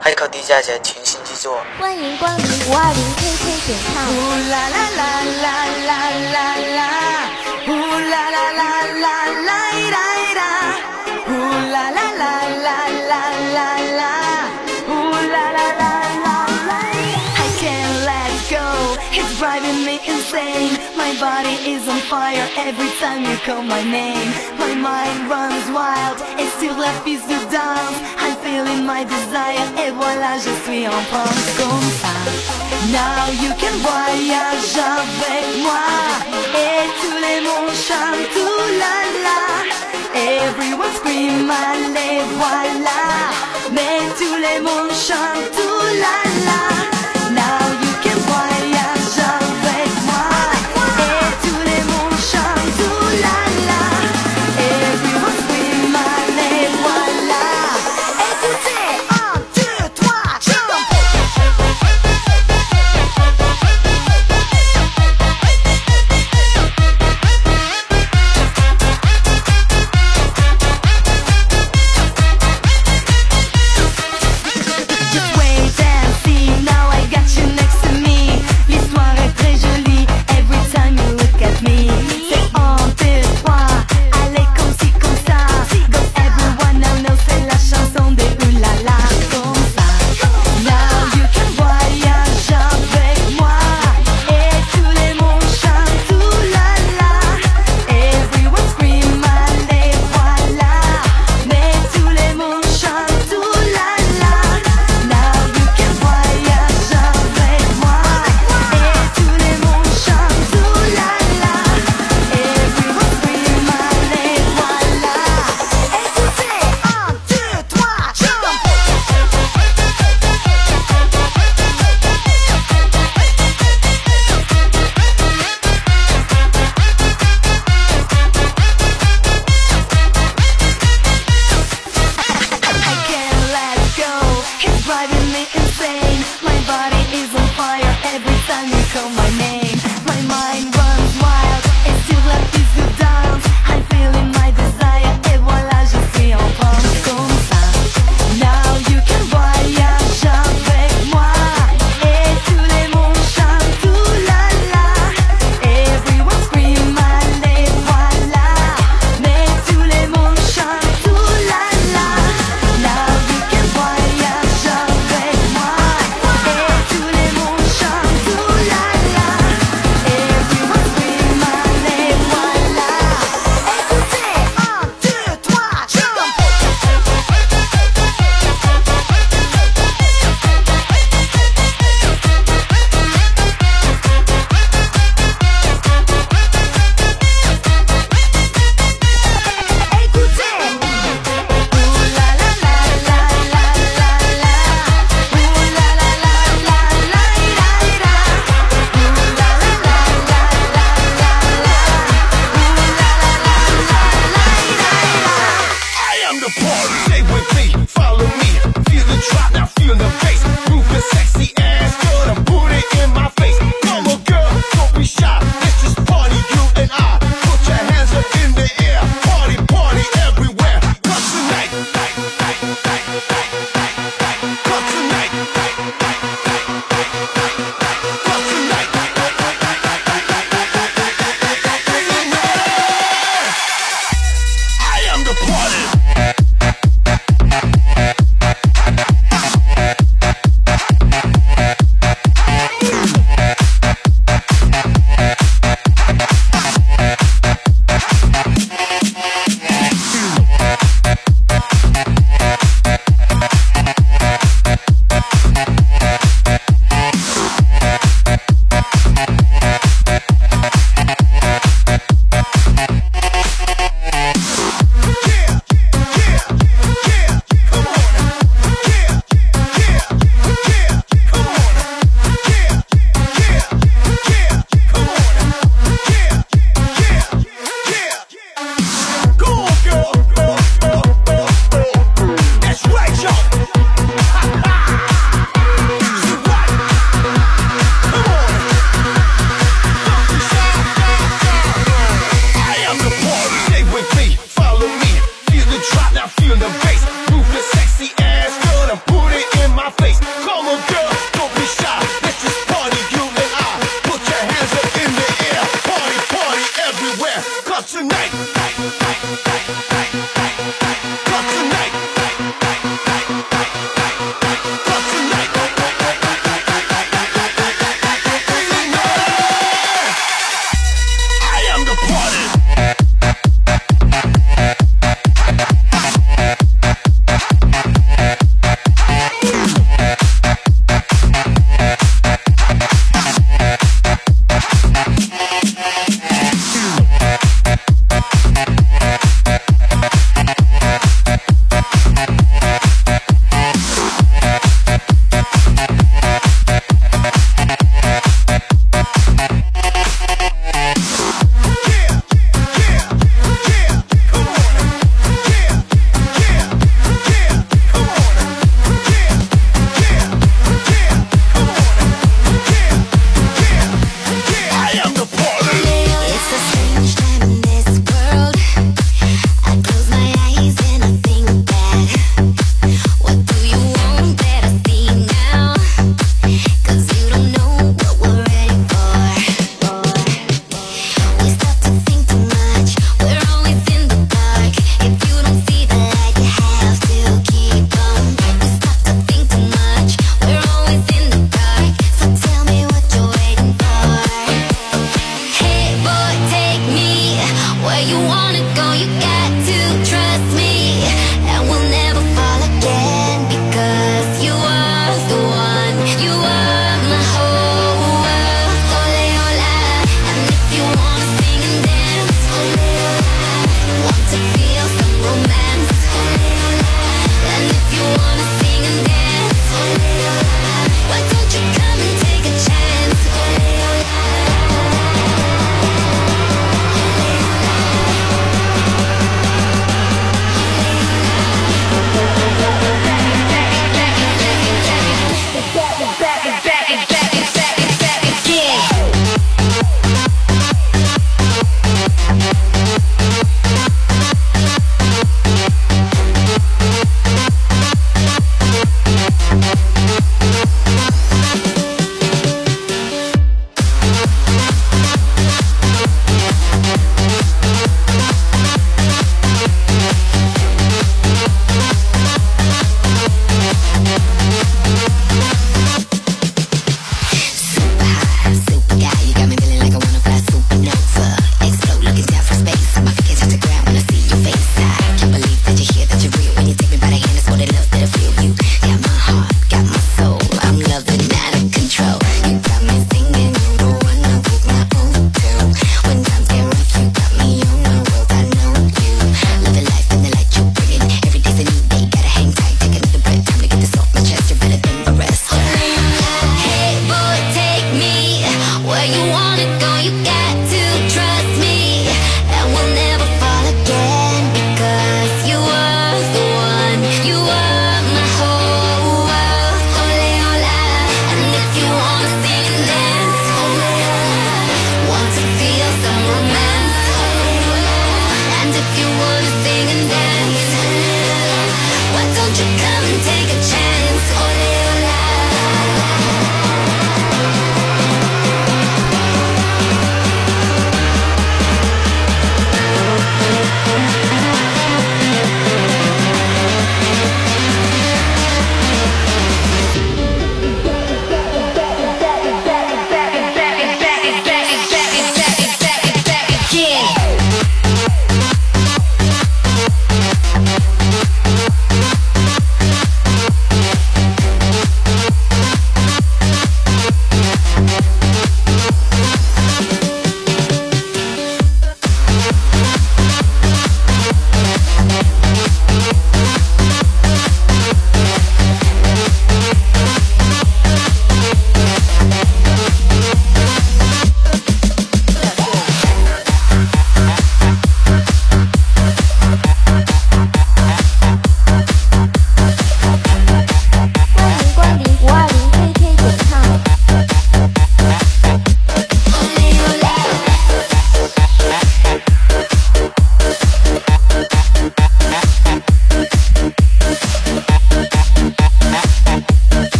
海口低价钱，群星记住。 欢迎光临520KK 点唱。 呼啦啦啦啦啦啦啦，呼啦啦啦啦啦啦，呼啦啦啦啦啦啦啦，呼啦啦啦啦啦。I can't let go, it's driving me insane. My body is on fire every time you call my name. My mind runs wild, et sur la piste de danse I'm feeling my desire, et voilà je suis en transe comme ça. Now you can voyage avec moi, et tous les mondes chantent tout la la. Everyone scream, allez voilà, mais tous les mondes chantent tout la la. Now you can voyage avec moi, et tous les mondes chantent tout la la. Everyone scream, allez voilà. Écoutez, 1, 2, 3, chante. Just wait and see.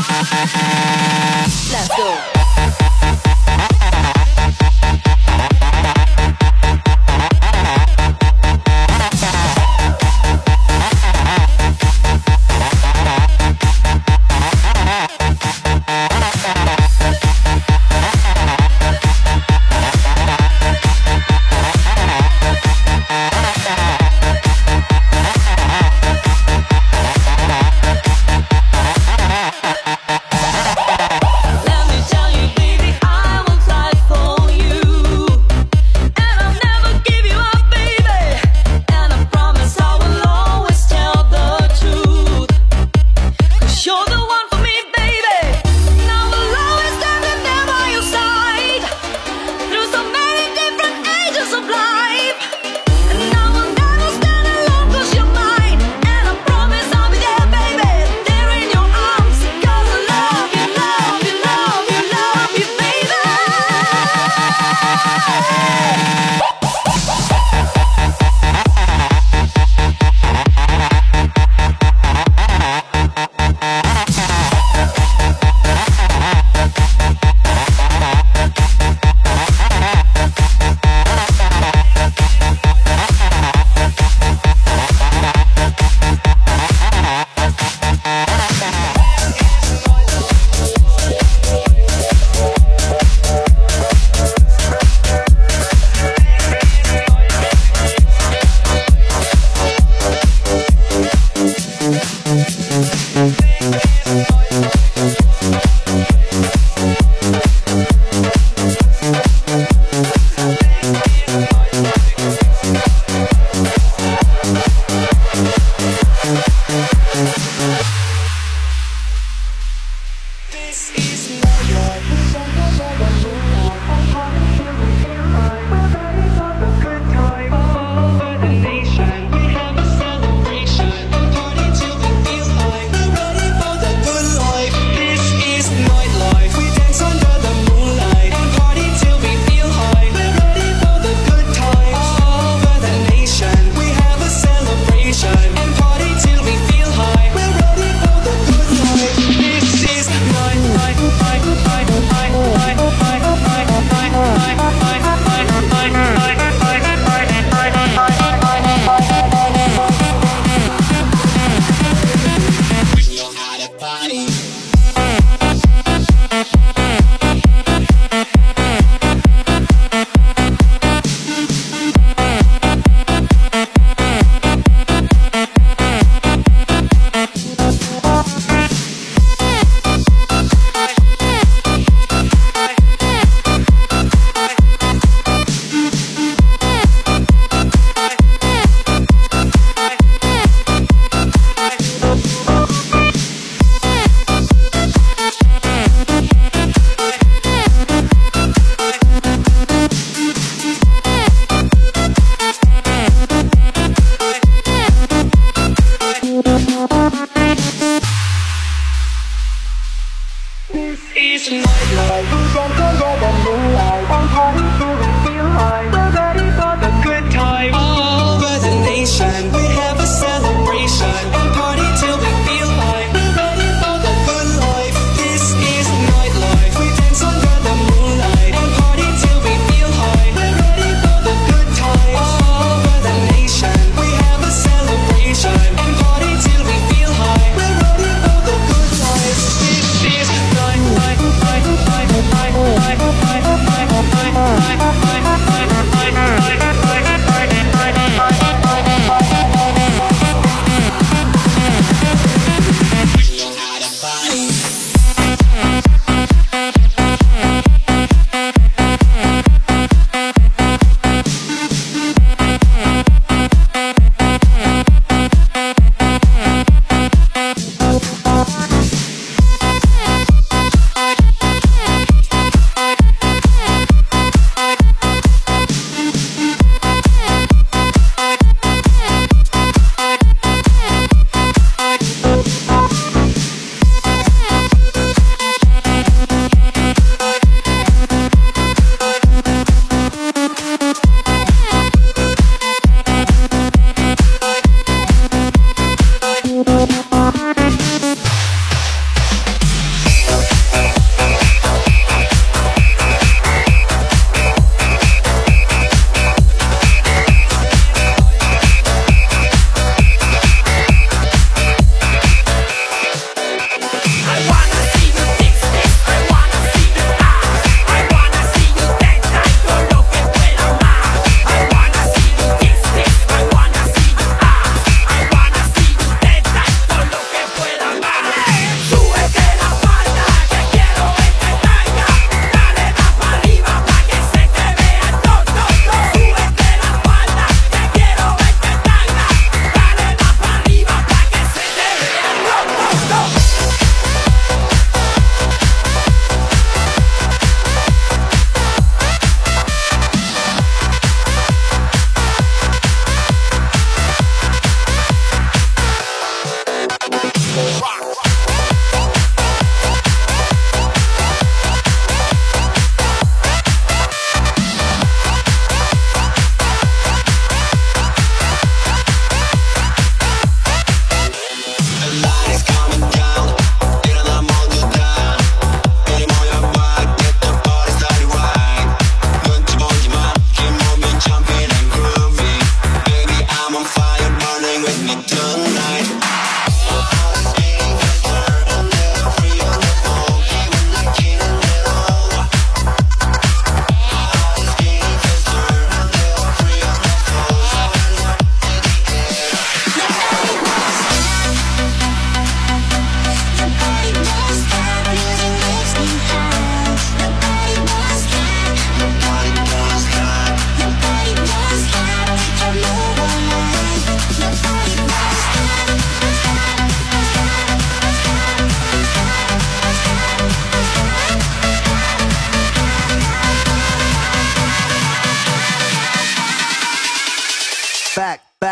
Let's go.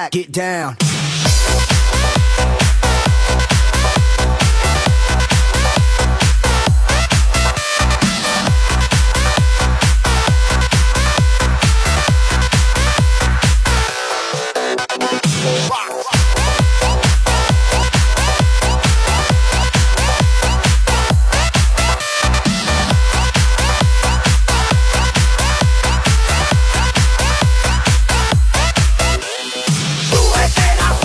back, get down. Súbete la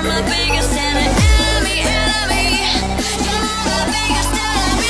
my biggest enemy. You're my biggest enemy.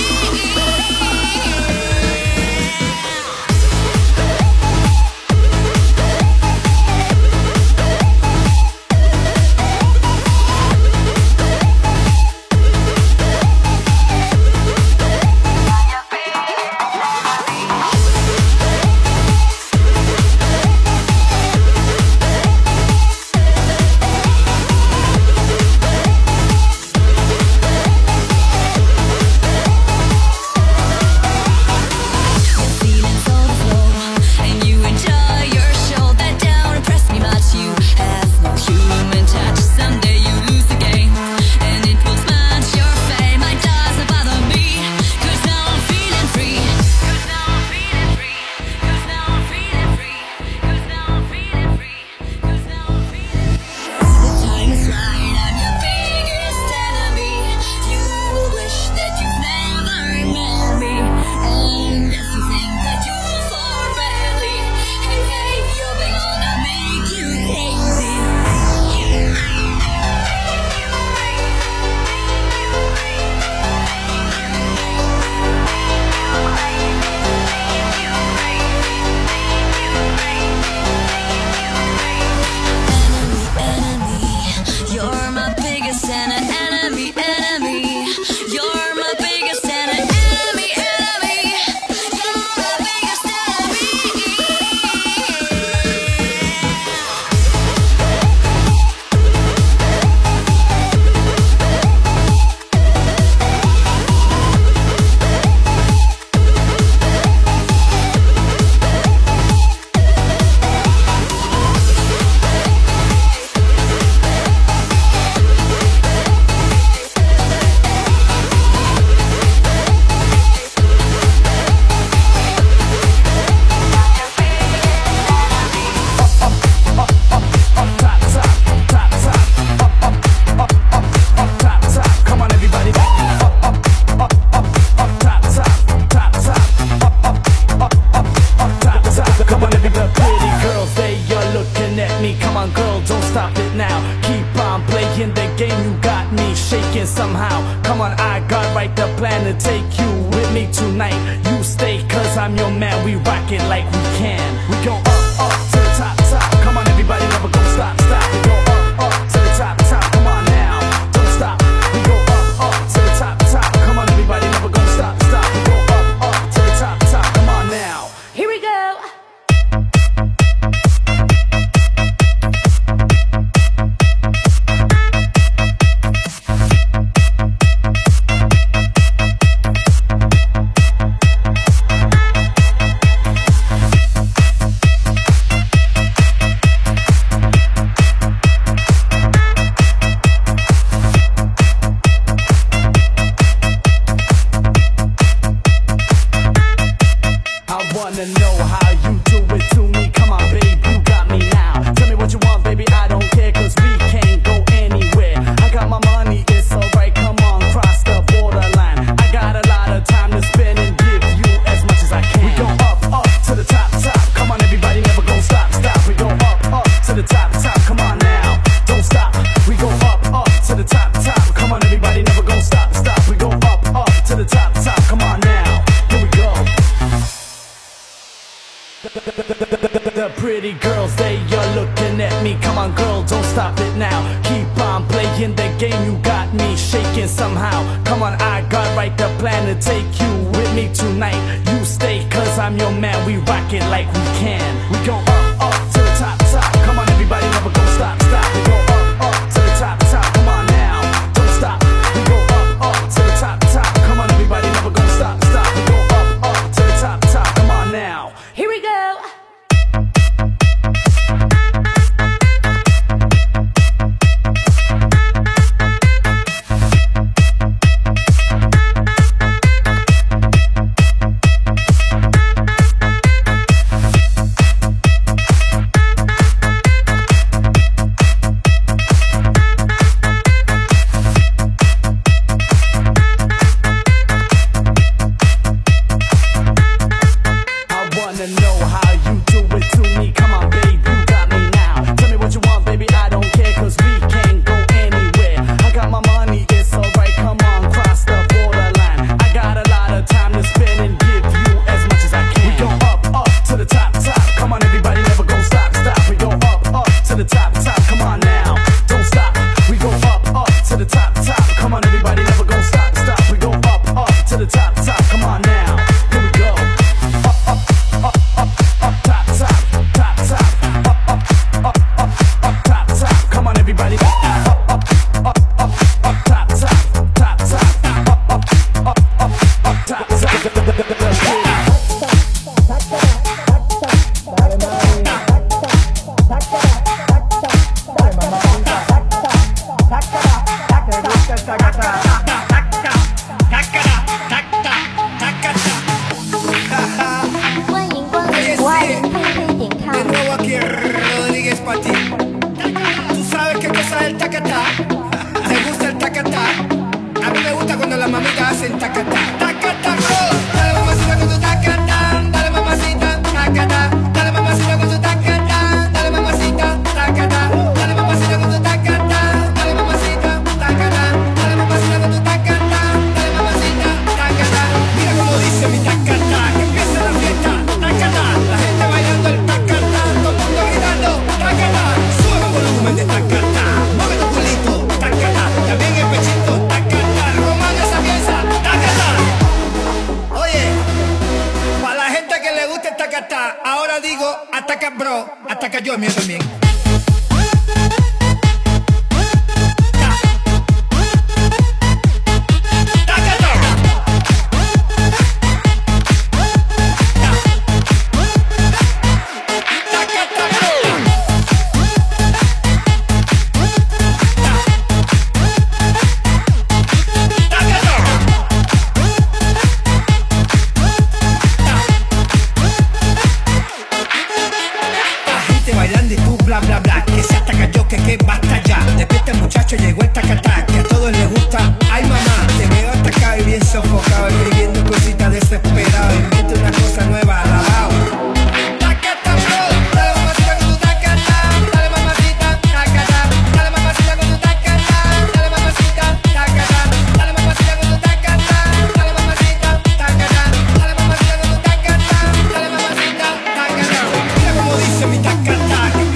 Somehow, come on, I got right the plan to take you with me tonight. You stay, cause I'm your man, we rock it like we can. We go up to the top, top. Come on, everybody, never gonna stop, stop. We go up to the top, top. Come on now, don't stop. We go up to the top, top. Come on, everybody, never gonna stop, stop. We go up to the top, top. Come on now. Here we go. Wanna know how you do it to me? Come on, babe, you got me now. Tell me what you want, baby, I don't care, cause we can't go anywhere. I got my money, it's alright, come on, cross the borderline. I got a lot of time to spend and give you as much as I can. We go up to the top, top. Come on, everybody, never gonna stop, stop. We go up to the top, top. Come on now, don't stop. We go up to the top, top. Come on, everybody, never gonna stop, stop. We go up to the top, top. Come on now, here we go. The pretty girls, they are looking at me. Come on, girl, don't stop it now. Keep on playing the game, you got me shaking somehow. Come on, I got right the plan to take you with me tonight. You stay, cause I'm your man, we rock it like we can. We go up to the top, top. Come on, everybody, never gonna stop, stop. We go up to the top, top. Come on now, don't stop. We go up to the top, top. Come on, everybody, never gonna stop, stop. We go up to the top, top. Come on now. Here we go. para ti. Tú sabes qué cosa es el tacatá. ¿Te gusta el tacatá? A mí me gusta cuando las mamitas hacen tacatá. Tacatá, bro. Dale mamacita con tu tacatá. Dale mamacita, tacatá. Dale mamacita con tu tacatá. Dale mamacita, tacatá. Dale mamacita con tu tacatá. Dale mamacita, tacatá. Dale mamacita con tu tacatá. Dale mamacita, tacatá. Mira cómo dice mi tacatá. Que empieza la fiesta, tacatá. La gente bailando el tacatá. Todo el mundo gritando, tacatá. Sube el volumen de tacatá. Mueve tu culito, tacatá. También el pechito, tacatá. Román esa pieza, tacatá. Oye, para la gente que le gusta el tacatá, ahora digo, ataca bro, ataca yo el mío también. Bailando y tú bla bla bla, que se ataca yo, que basta ya. Despierta muchacho, llegó el tacatá, que a todos les gusta. Ay mamá, te veo atacado y bien sofocado, escribiendo cositas desesperado. Inventa una cosa nueva, alabao. Tacatá, bro, dale mamacita con tu tacatá. Dale mamacita, tacatá. Dale mamacita con tu tacatá. Dale mamacita, tacatá. Dale mamacita con tu tacatá. Dale mamacita, tacatá. Dale mamacita con tu tacatá. Dale mamacita, tacatá. Mira cómo dice mi tacatá.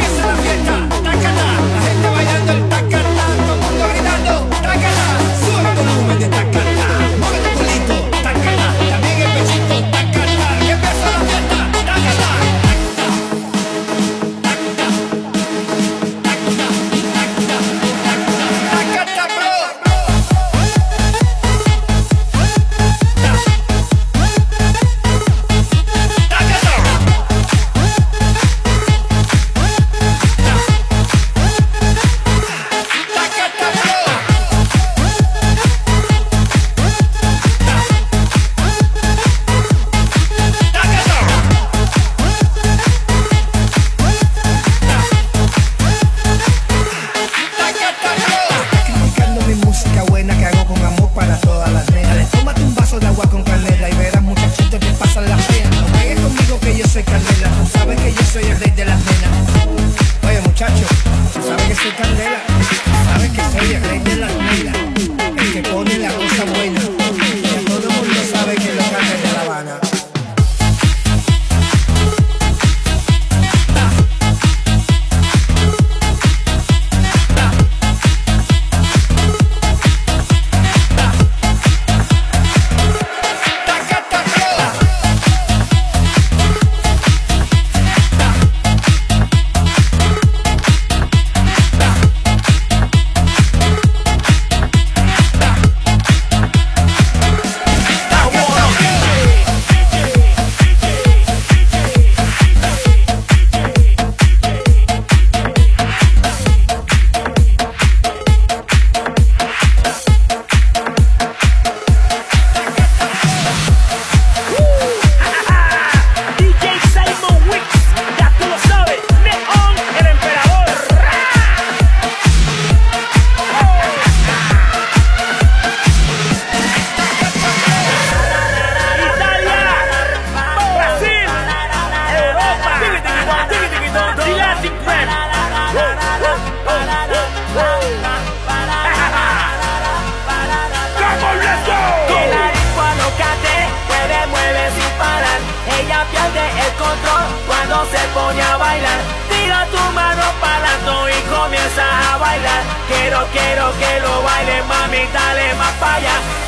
Quiero que lo baile, mami, dale más para allá.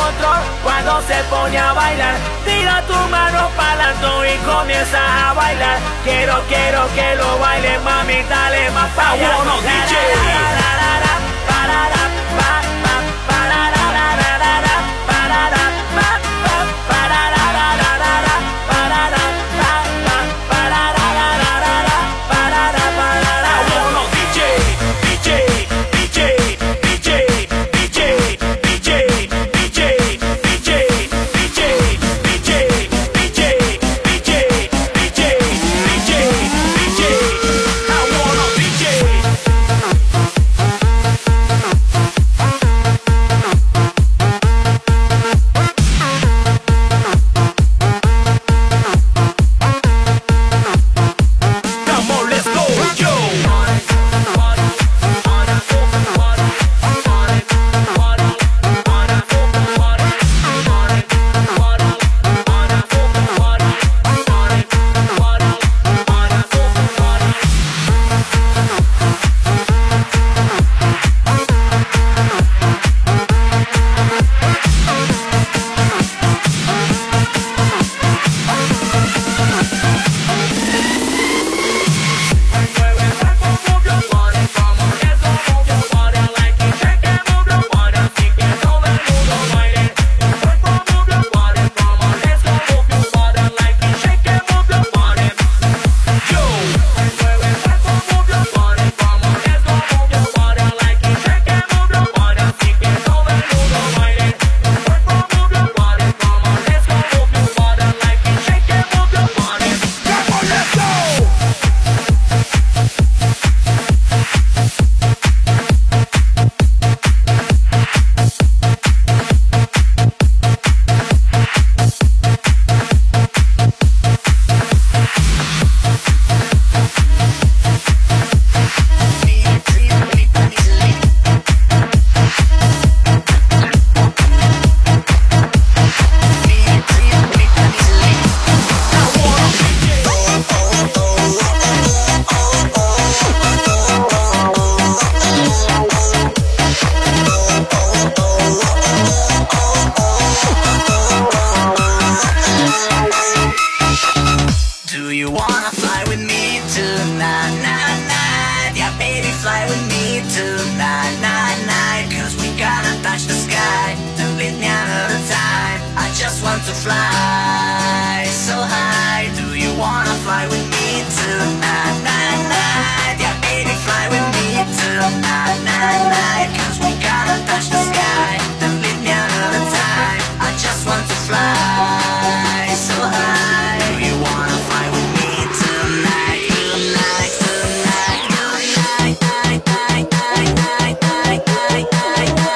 control cuando se pone a bailar. Tira tu mano pa'lante y comienza a bailar. Quiero que lo baile, mami, dale más pa' allá. To fly so high. Do you wanna fly with me tonight? Night, night. Yeah, baby, fly with me tonight. Night, night. 'Cause we gotta touch the sky. Don't leave me another time. I just want to fly so high. Do you wanna fly with me tonight? Tonight, tonight, tonight, night, night, night, night, night, night, night, night.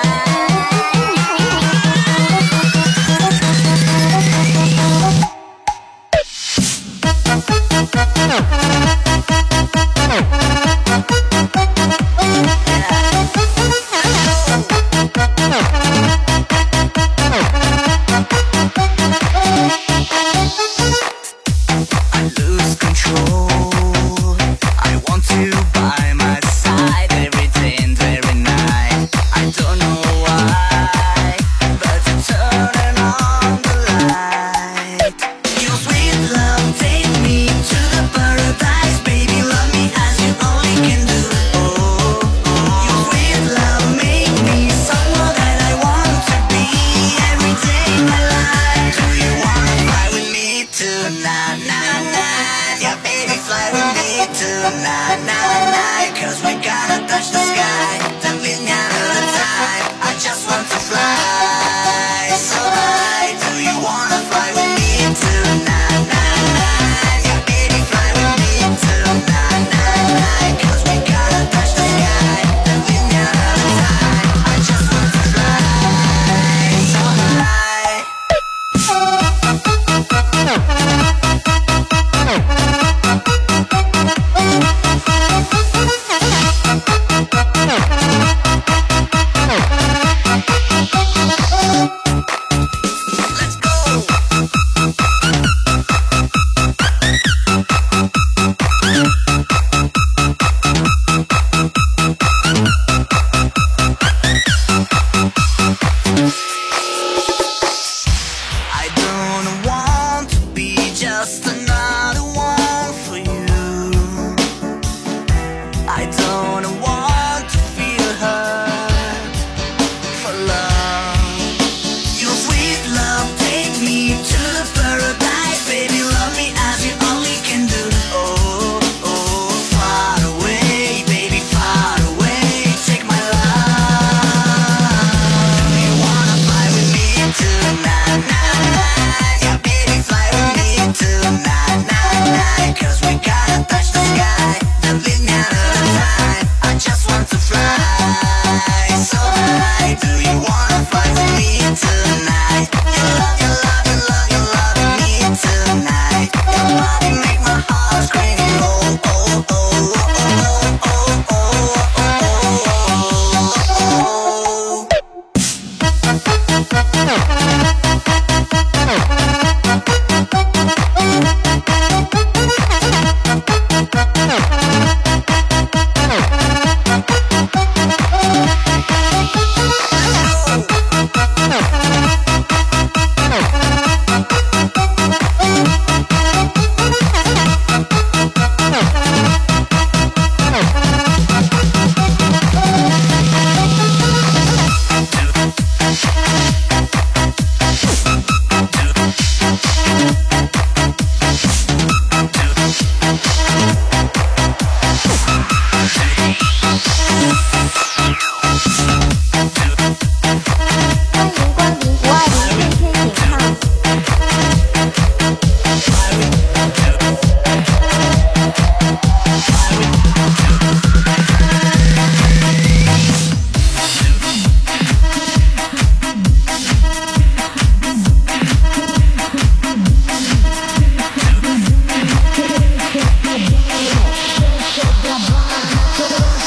Tonight, night, night, 'cause we gotta touch the sky. Don't leave me another time. I just want to fly so high. Do you wanna fly with me tonight, night, night? Yeah, baby, fly with me tonight, night, night, 'cause we gotta touch the sky. Don't leave me another time. I just want to fly so high.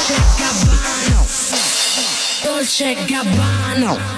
Dolce Gabbana.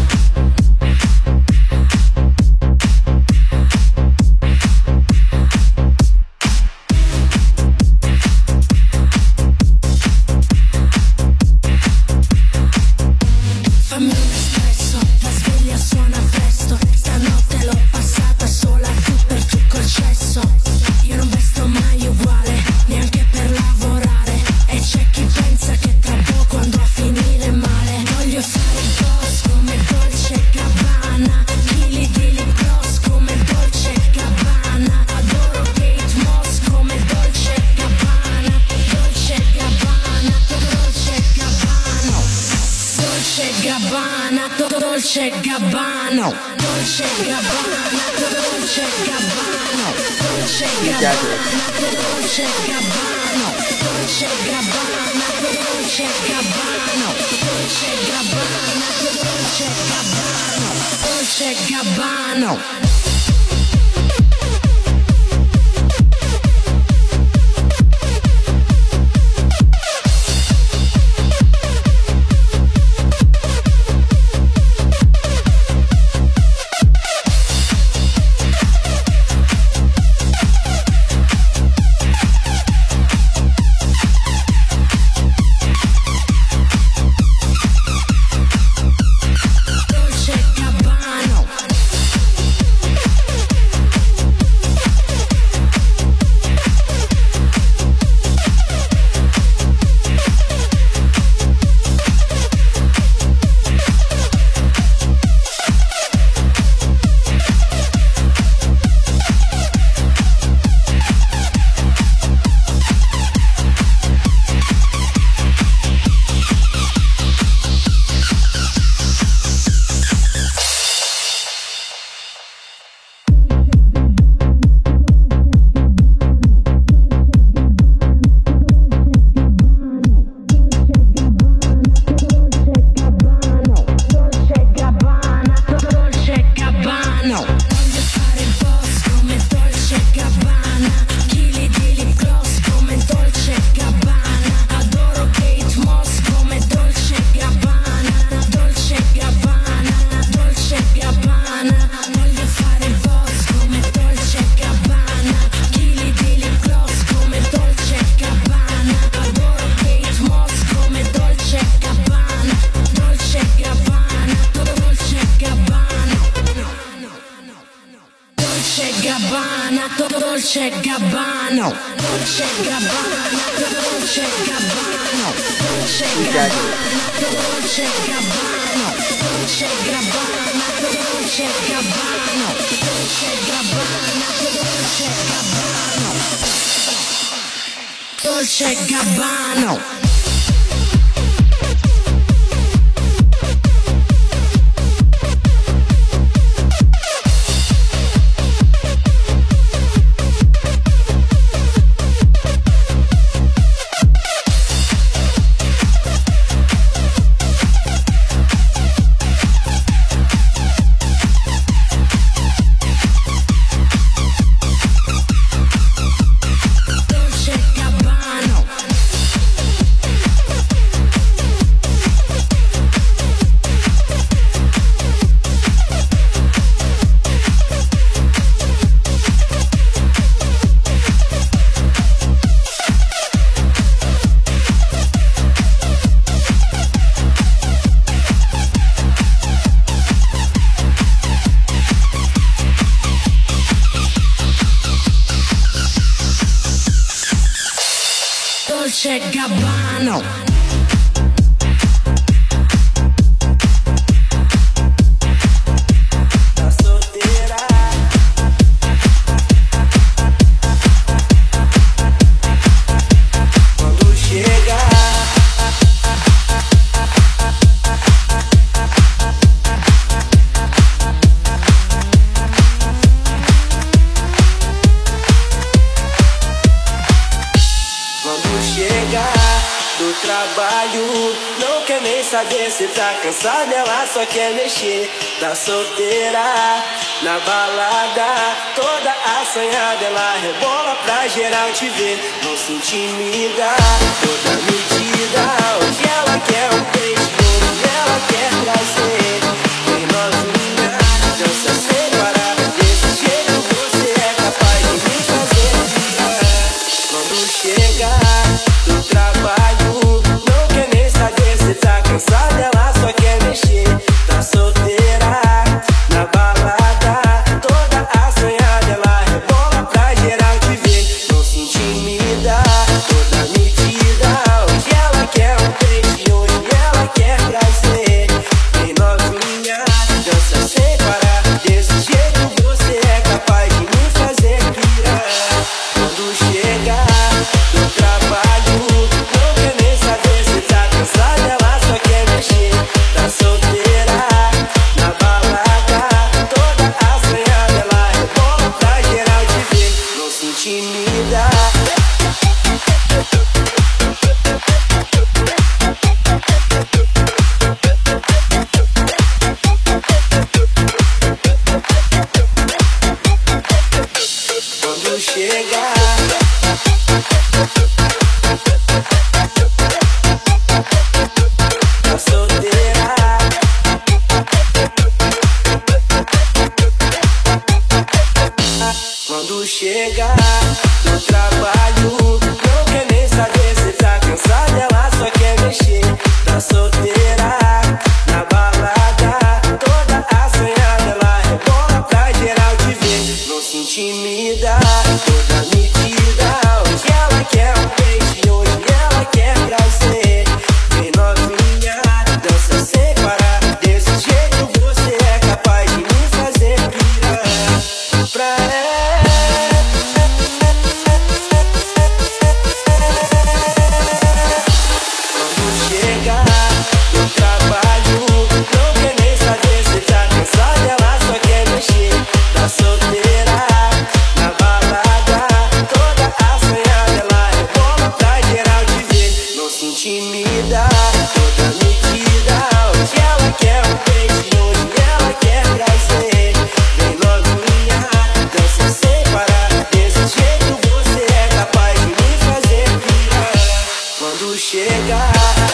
Fammi un espresso, la sveglia suona presto. Stanotte l'ho passata sola, tu per tu col cesso. Io non vesto mai uguale, neanche per lavorare. E c'è chi pensa che tra poco andrò a finire male. Voglio fare il boss come Dolce Gabbana, chili di lip gloss come Dolce Gabbana. Adoro Kate Moss come Dolce Gabbana. Dolce Gabbana, Dolce Gabbana. Dolce Gabbana, Dolce Gabbana. Dolce Gabbana, Dolce Gabbana. Dolce Gabbana, Dolce Gabbana. Dolce Gabbana, Dolce Gabbana. Dolce Gabbana, Dolce Gabbana. Dolce Gabbana. Dolce Gabbana, Dolce Gabbana, Dolce Gabbana, Dolce Gabbana, Dolce Gabbana, Dolce Gabbana, Dolce Gabbana, Dolce Gabbana, Dolce Gabbana, Dolce Gabbana. Dolce Gabbana. Do trabalho, não quer nem saber se tá cansada, ela só quer mexer. Tá solteira, na balada, toda assanhada, ela rebola pra geral te ver. Não se intimida, toda medida, chegar do trabalho, não quer nem saber se tá cansada, ela só quer mexer. Tá solteira, na balada, toda assanhada, ela rebola pra geral te ver. Não se intimida, toda metida, hoje ela quer um peixe, hoje ela quer prazer. Vem novinha, dança sem parar, desse jeito você é capaz de me fazer pirar. Quando chegar do trabalho, não quer nem saber se tá cansada, ela só quer mexer. Tá solteira, na balada, toda assanhada, ela rebola pra geral te ver. Não se intimida. Quando chegar tá solteira, quando chegar no trabalho, não quer nem saber se tá cansada, ela só quer mexer. Tá solteira, na balada, toda assanhada, ela rebola pra geral te ver. Não se intimida, toda metida, hoje ela quer um peixe, hoje ela quer prazer. Vem novinha, dança sem parar, desse jeito você é capaz de me fazer pirar. Pra ela chegar do trabalho, não quer nem saber se tá cansada, ela só quer mexer. Tá solteira, na balada, toda assanhada, ela rebola pra geral te ver. Não se intimida, toda metida, hoje ela quer um peixe, hoje ela quer prazer. Vem novinha, dança sem parar, desse jeito você é capaz de me fazer pirar. Quando chegar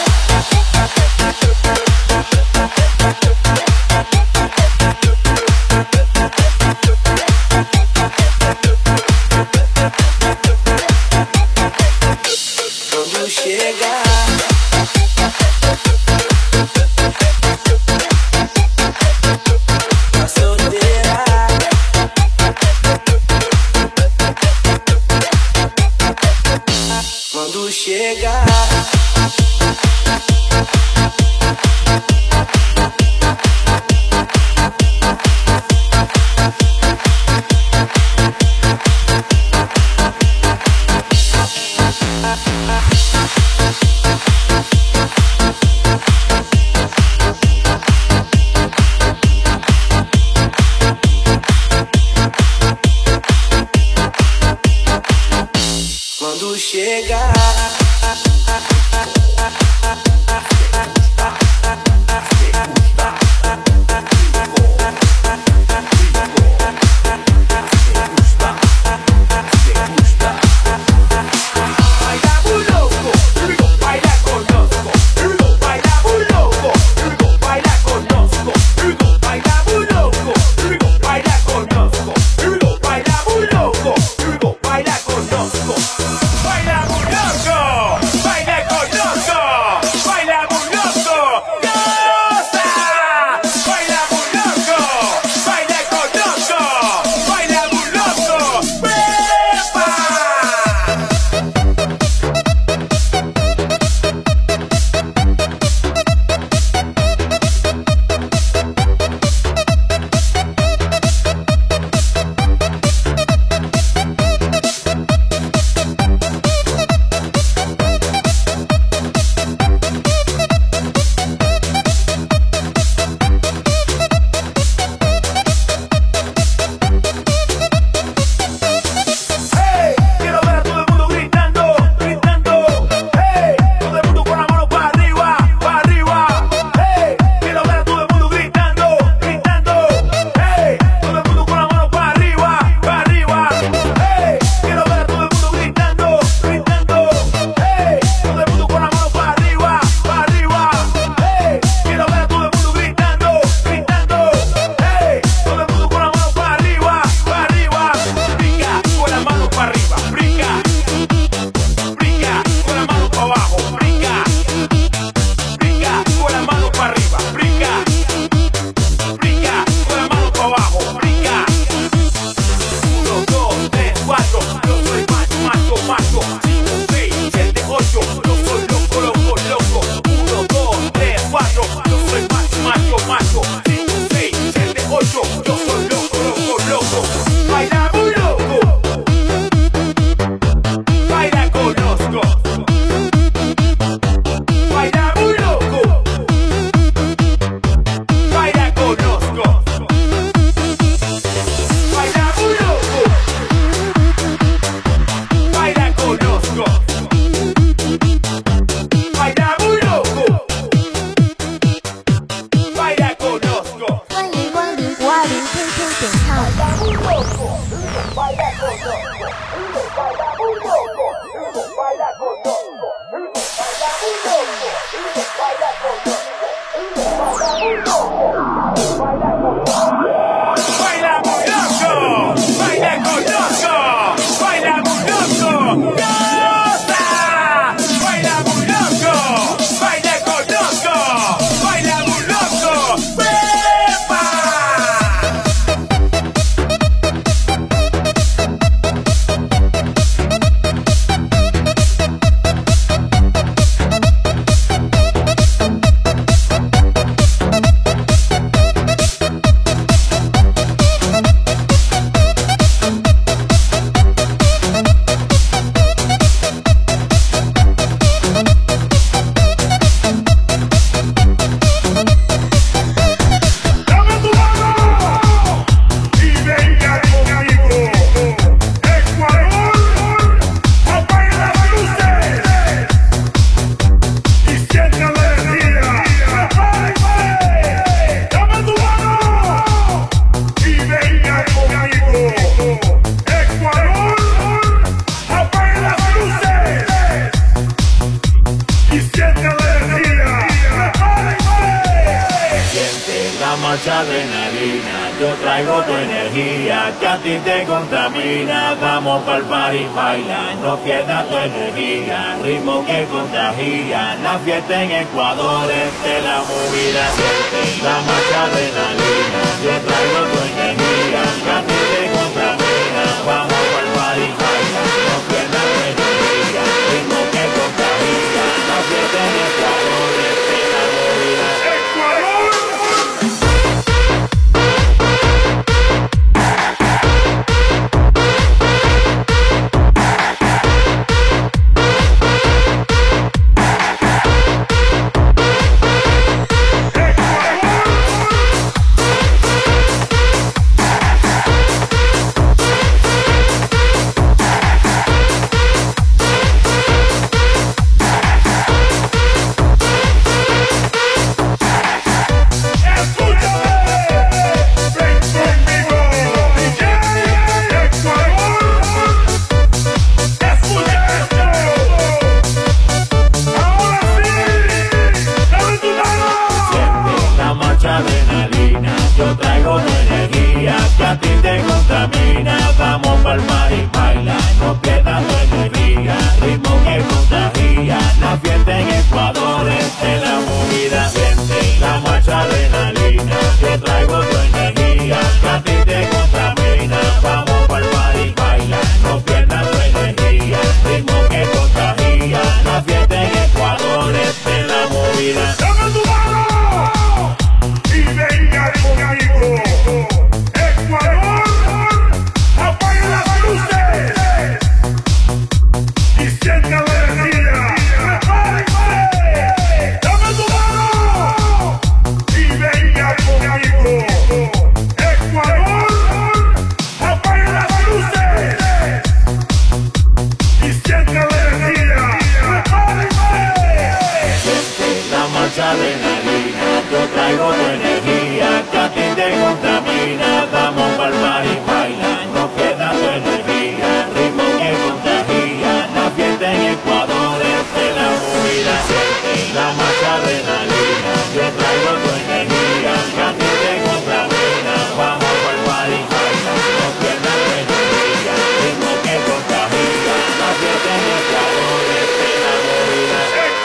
quando chegar tá solteira, quando chegar quando chegar Baila mucha adrenalina, yo traigo tu energía que a ti te contamina. Vamos pa'l party, baila, no pierdas tu energía, ritmo que contagia. La fiesta en Ecuador es de la movida, siente la mucha adrenalina, yo traigo tu energía que a ti te contamina. Vamos pa'l party, baila, no pierdas tu energía, ritmo que contagia. La fiesta en Ecuador es de la movida. Adrenalina, yo traigo tu energía que a ti te contamina. Vamos pa'l party, baila, no pierdas tu energía, ritmo que contagia. La fiesta en Ecuador es de la movida, siente la marcha adrenalina, yo traigo tu energía que a ti te contamina. Vamos pa'l party, baila, no pierdas tu energía, ritmo que contagia. La fiesta en Ecuador es de la movida. ¡Dame tu mano! Y venga conmigo, Ecuador, apague las luces y sienta la energía. ¡Prepárense! ¡Dame tu mano! Y venga conmigo, Ecuador, apague las luces y sienta la energía. ¡Prepárense! La marcha adrenalina, yo traigo tu energía que a ti te contamina. Vamos pa'l party, baila, no pierdas tu energía, ritmo que contagia. La fiesta en Ecuador es de la movida, siente la marcha adrenalina, yo traigo tu energía que a ti te contamina. Vamos pa'l party, baila, no pierdas tu energía, ritmo que contagia. La fiesta en Ecuador es de la movida.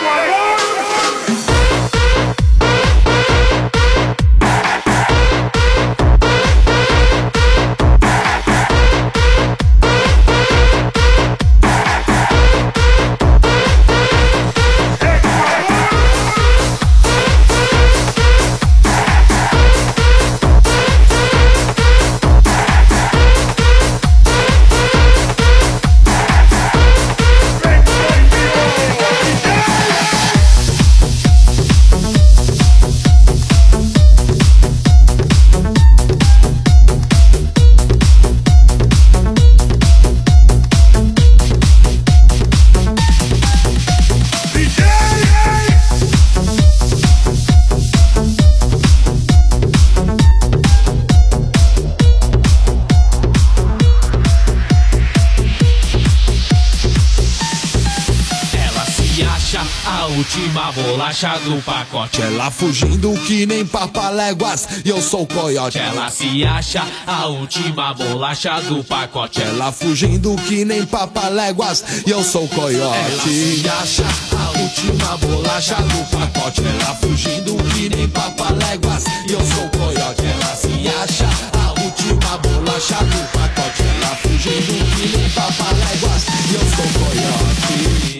A última bolacha do pacote. Ela fugindo que nem papaléguas e eu sou o coiote. Ela se acha a última bolacha do pacote. Ela fugindo que nem papaléguas e eu sou o coiote. Ela se acha a última bolacha do pacote. Ela fugindo que nem papaléguas e eu sou o coiote. Ela se acha a última bolacha do pacote. Ela fugindo que nem papaléguas e eu sou o coiote.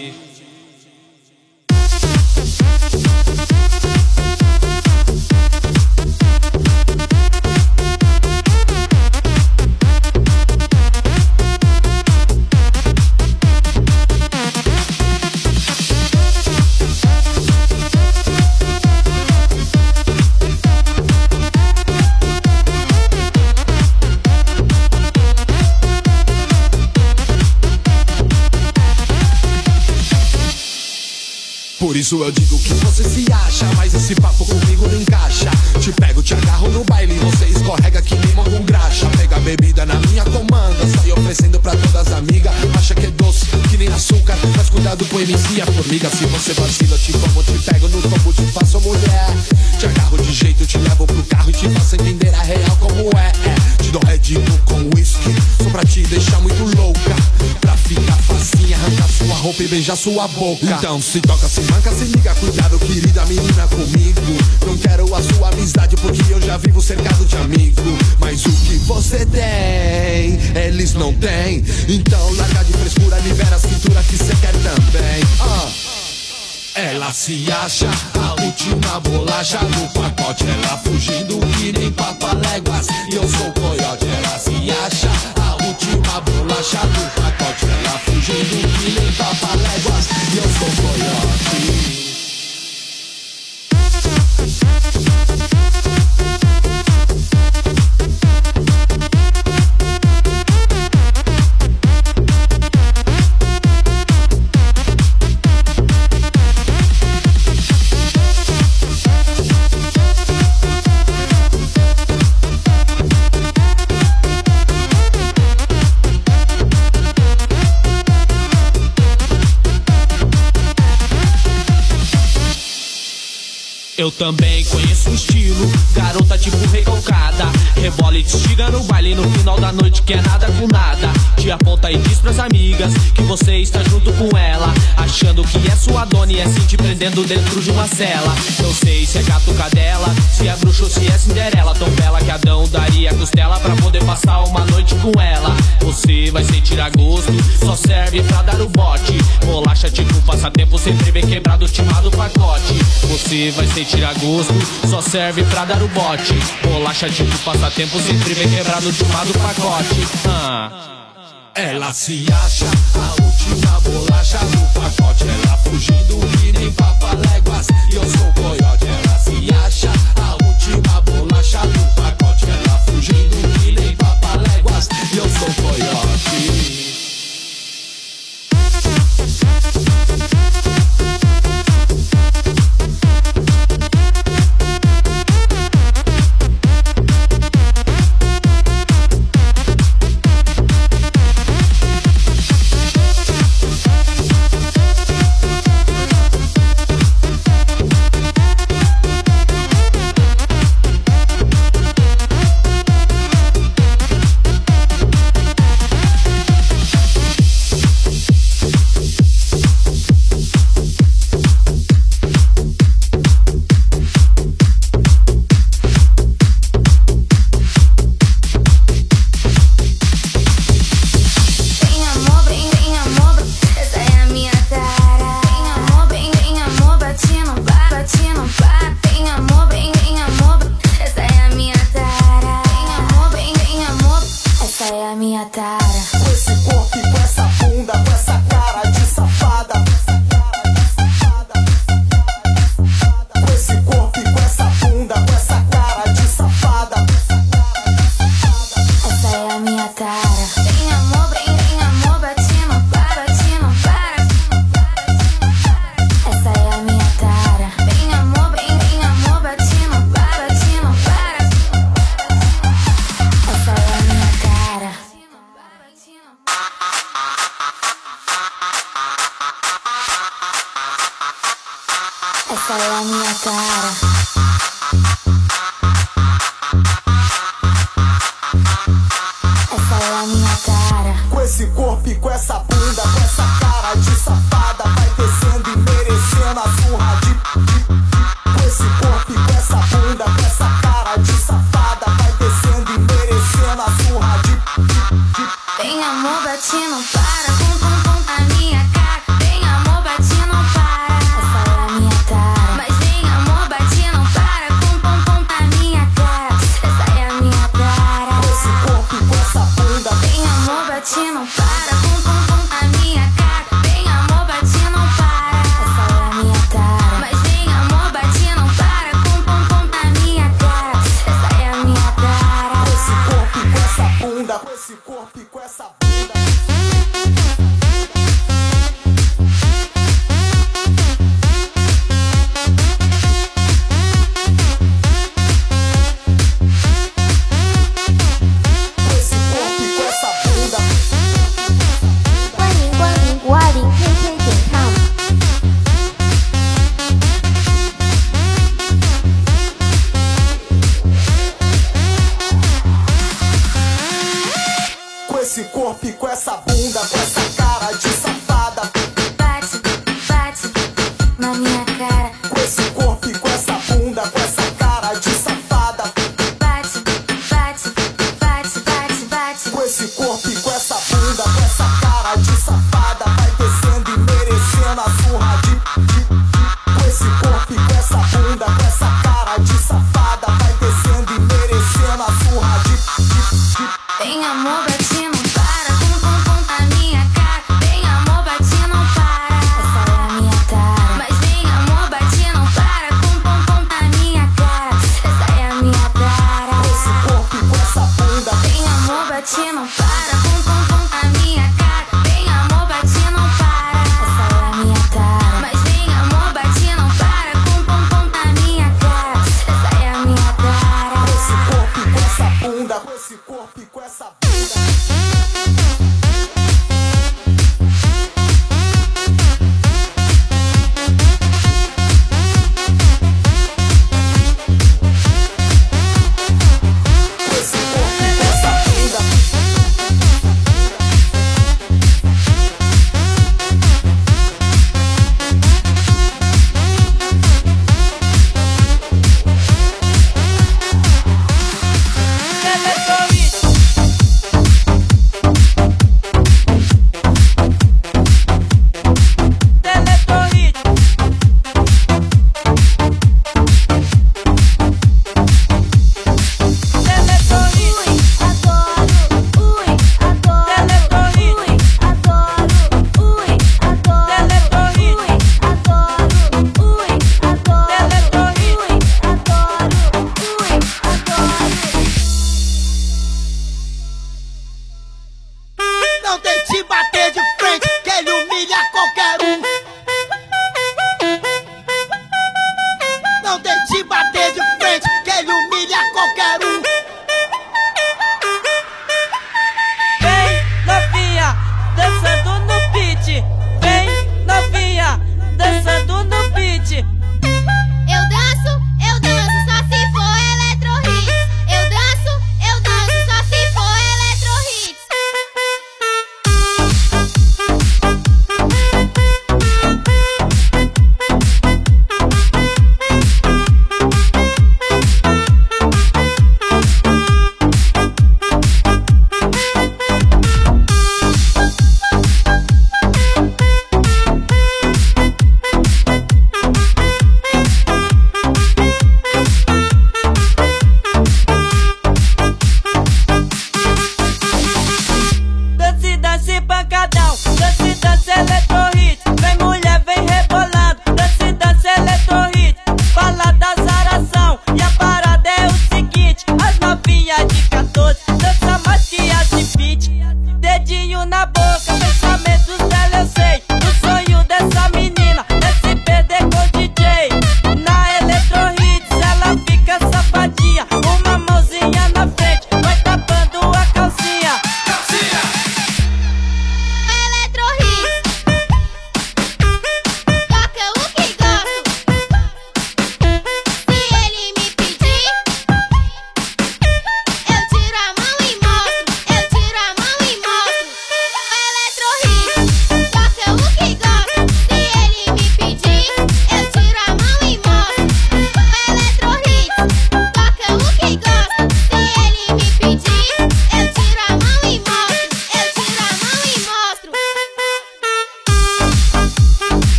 Por isso eu digo que você se acha, mas esse papo comigo não encaixa. Te pego, te agarro no baile, você escorrega que nem com graxa. Pega bebida na minha comanda, sai oferecendo pra todas as amigas. Acha que é doce, que nem açúcar, mas cuidado com MC, a formiga. Se você vacila, te como, te pego no tombo, te faço mulher. Te agarro de jeito, te levo pro carro e te faço entender a real como é. Te dou Red Bull com whisky, só pra te deixar muito louca. Pra ficar facinha, arrancar sua roupa e beijar sua boca. Então se toca, se manca, se liga, cuidado querida menina comigo. Não quero a sua amizade porque eu já vivo cercado de amigo. Mas o que você tem, eles não têm. Então larga de frescura, libera a cintura que cê quer também. Ela se acha a última bolacha do pacote. Ela fugindo que nem papaléguas e eu sou o coiote. Ela se acha a última bolacha do pacote. Ela fugindo que nem papaléguas e eu sou o coiote. Eu também conheço o estilo, garota tipo recalcada. Rebola e te estiga no baile no final da noite que é nada com nada. Te aponta e diz pras amigas que você está junto com ela, achando que é sua dona e é assim te prendendo dentro de uma cela. Não sei se é gato cadela, se é bruxo ou se é Cinderela. Tão bela que Adão daria costela pra poder passar uma noite com ela. Você vai sentir a gosto, só serve pra dar o bote. Bolacha tipo passatempo, sempre bem quebrado, timado pacote. Você vai sentir a gosto, só serve pra dar o bote. Bolacha tipo passatempo, sempre bem quebrado, timado pacote. Ela se acha a última bolacha do pacote. Ela fugindo que nem papaléguas e eu sou o coiote. Ela se acha a última bolacha do pacote. Ela fugindo que nem papaléguas e eu sou o coiote. Não para, pum pum pum, a minha cara. Vem amor, bate na minha cara. Com esse corpo e com essa bunda, com essa cara de safada. Bate, bate, bate, bate, bate. Com esse corpo e com essa bunda, com essa cara de safada. Vai descendo e merecendo a surra de. Com esse corpo e com essa bunda, com essa cara de safada. Vai descendo e merecendo a surra de. Vem amor, bate, não para. Pum, na minha cara. Vem amor, bate, não para. Essa é a minha cara. Mas vem amor.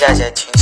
下节请